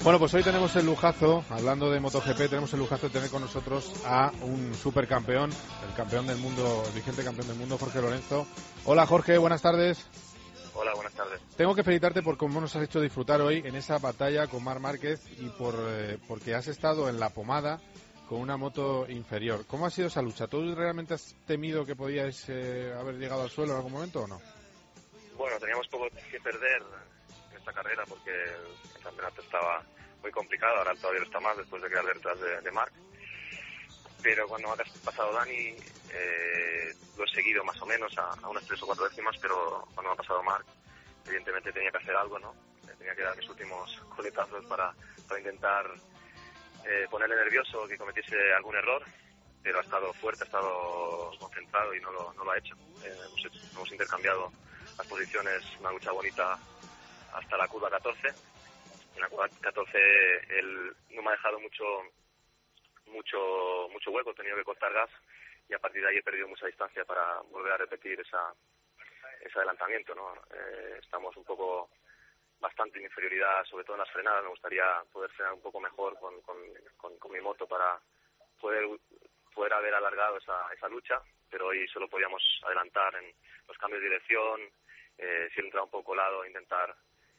Bueno, pues hoy tenemos el lujazo, hablando de MotoGP, tenemos el lujazo de tener con nosotros a un supercampeón, el campeón del mundo, el vigente campeón del mundo, Jorge Lorenzo. Hola Jorge, buenas tardes. Hola, buenas tardes. Tengo que felicitarte por cómo nos has hecho disfrutar hoy en esa batalla con Marc Márquez y porque has estado en la pomada con una moto inferior. ¿Cómo ha sido esa lucha? ¿Tú realmente has temido que podíais haber llegado al suelo en algún momento o no? Bueno, teníamos poco que perder en esta carrera porque el campeonato estaba muy complicado, ahora todavía lo está más después de quedar detrás de Marc. Pero cuando ha pasado Dani, lo he seguido más o menos a unas 3 o 4 décimas, pero cuando me ha pasado Marc, evidentemente tenía que hacer algo, ¿no? Tenía que dar mis últimos coletazos para intentar ponerle nervioso, que cometiese algún error, pero ha estado fuerte, ha estado concentrado y no lo ha hecho. Hemos intercambiado las posiciones, una lucha bonita hasta la curva 14. En la curva 14 él no me ha dejado mucho hueco, he tenido que cortar gas y a partir de ahí he perdido mucha distancia para volver a repetir ese adelantamiento, ¿no? Estamos un poco bastante en inferioridad, sobre todo en las frenadas. Me gustaría poder frenar un poco mejor con mi moto para poder haber alargado esa lucha, pero hoy solo podíamos adelantar en los cambios de dirección, si he entrado un poco colado, intentar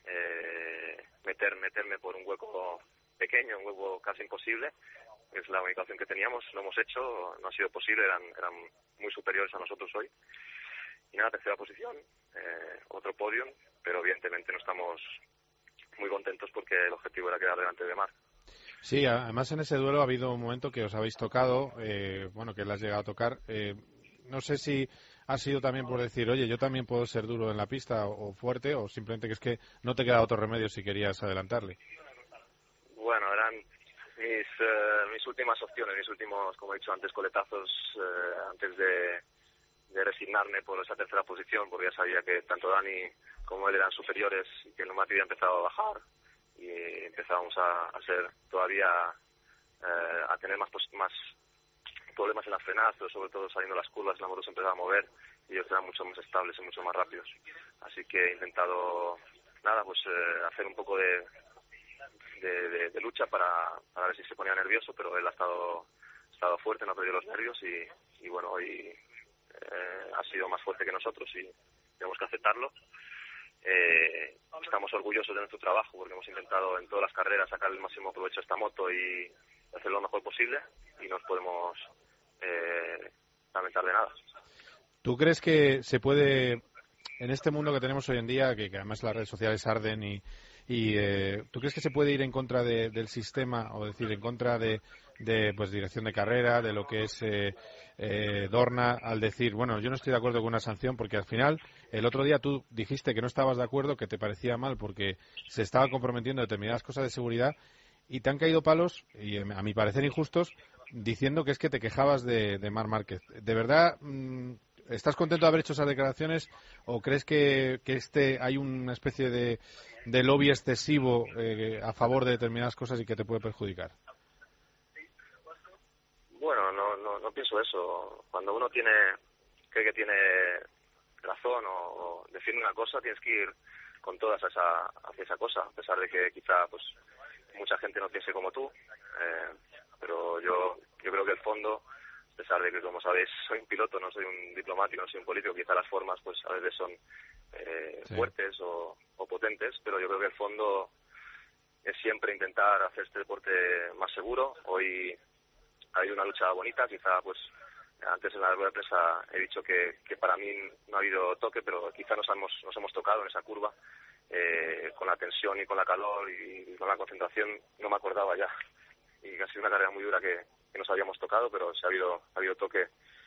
meterme por un hueco pequeño, un hueco casi imposible. Es la única opción que teníamos, lo hemos hecho, no ha sido posible, eran muy superiores a nosotros hoy. Y nada, tercera posición, otro podium, pero evidentemente no estamos muy contentos porque el objetivo era quedar delante de Marc. Sí, además en ese duelo ha habido un momento que os habéis tocado, que le has llegado a tocar. No sé si ha sido también por decir, oye, yo también puedo ser duro en la pista o fuerte, o simplemente que es que no te queda otro remedio si querías adelantarle. Bueno, eran mis últimas opciones, mis últimos, como he dicho antes, coletazos antes de resignarme por esa tercera posición, porque ya sabía que tanto Dani como él eran superiores y que el neumático había empezado a bajar y empezábamos a ser todavía a tener más problemas en las frenadas, pero sobre todo saliendo las curvas la moto se empezaba a mover y ellos eran mucho más estables y mucho más rápidos. Así que he intentado hacer un poco de lucha para ver si se ponía nervioso, pero él ha estado fuerte, no ha perdido los nervios y bueno, hoy ha sido más fuerte que nosotros y tenemos que aceptarlo. Estamos orgullosos de nuestro trabajo porque hemos intentado en todas las carreras sacar el máximo provecho a esta moto y hacerlo lo mejor posible y no nos podemos lamentar de nada. ¿Tú crees que se puede, en este mundo que tenemos hoy en día, que además las redes sociales arden ¿tú crees que se puede ir en contra del sistema, o decir, en contra de dirección de carrera, de lo que es Dorna, al decir, bueno, yo no estoy de acuerdo con una sanción, porque al final, el otro día tú dijiste que no estabas de acuerdo, que te parecía mal porque se estaba comprometiendo determinadas cosas de seguridad y te han caído palos, y a mi parecer injustos, diciendo que es que te quejabas de Marc Márquez. ¿De verdad estás contento de haber hecho esas declaraciones o crees que hay una especie de lobby excesivo a favor de determinadas cosas y que te puede perjudicar? Bueno, no pienso eso. Cuando uno cree que tiene razón o defiende una cosa, tienes que ir con todas hacia esa cosa, a pesar de que quizá pues mucha gente no piense como tú, pero yo creo que el fondo, a pesar de que, como sabéis, soy un piloto, no soy un diplomático, no soy un político, quizá las formas pues a veces son Sí. fuertes o potentes, pero yo creo que el fondo es siempre intentar hacer este deporte más seguro. Hoy hay una lucha bonita, quizá pues antes en la rueda de prensa he dicho que para mí no ha habido toque, pero quizá nos hemos tocado en esa curva, con la tensión y con la calor y con la concentración, no me acordaba ya, y ha sido una carrera muy dura que nos habíamos tocado, pero si ha habido toque.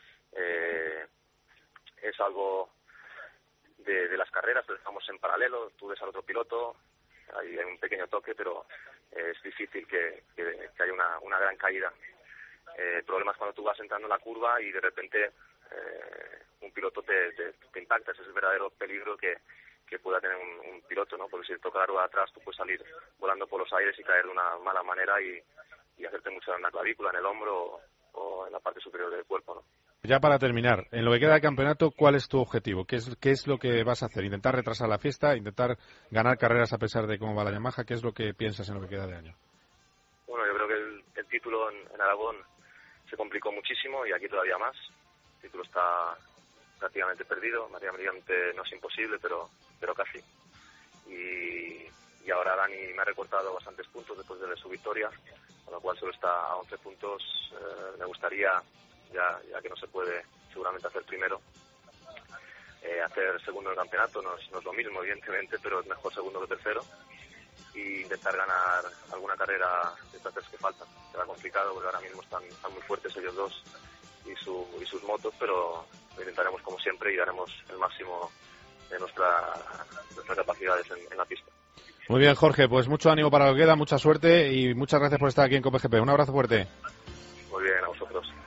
Es algo de las carreras, pero estamos en paralelo, tú ves al otro piloto, hay un pequeño toque, pero es difícil que haya una gran caída. El problema es cuando tú vas entrando en la curva y de repente un piloto te impacta. Ese es el verdadero peligro que pueda tener un piloto, ¿no? Porque si te toca la rueda atrás, tú puedes salir volando por los aires y caer de una mala manera y hacerte mucho daño en la clavícula, en el hombro o en la parte superior del cuerpo, ¿no? Ya para terminar, en lo que queda de campeonato, ¿cuál es tu objetivo? ¿Qué es lo que vas a hacer? ¿Intentar retrasar la fiesta? ¿Intentar ganar carreras a pesar de cómo va la Yamaha? ¿Qué es lo que piensas en lo que queda de año? Bueno, yo creo que el título en Aragón se complicó muchísimo y aquí todavía más. El título está prácticamente perdido, matemáticamente no es imposible, pero casi. Y ahora Dani me ha recortado bastantes puntos después de su victoria, con lo cual solo está a 11 puntos. Me gustaría, ya que no se puede seguramente hacer primero, hacer segundo en el campeonato. No es lo mismo, evidentemente, pero es mejor segundo que tercero, y intentar ganar alguna carrera de estas tres que faltan. Será complicado porque ahora mismo están muy fuertes ellos dos y sus motos, pero lo intentaremos como siempre y daremos el máximo de nuestras capacidades en la pista. Muy bien, Jorge, pues mucho ánimo para lo que queda, mucha suerte y muchas gracias por estar aquí en COPE GP. Un abrazo fuerte. Muy bien, a vosotros.